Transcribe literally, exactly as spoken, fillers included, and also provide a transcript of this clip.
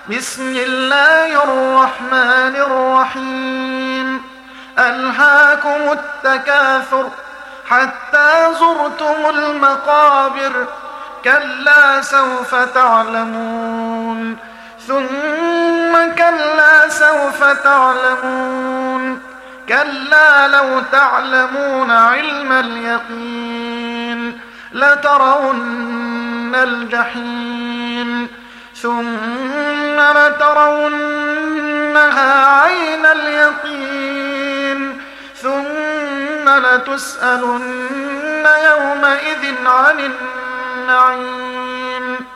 بسم الله الرحمن الرحيم ألهاكم التكاثر حتى زرتم المقابر كلا سوف تعلمون ثم كلا سوف تعلمون كلا لو تعلمون علم اليقين لترون الجحيم ثم لترونها عين اليقين ثم لتسألن يومئذ عن النعيم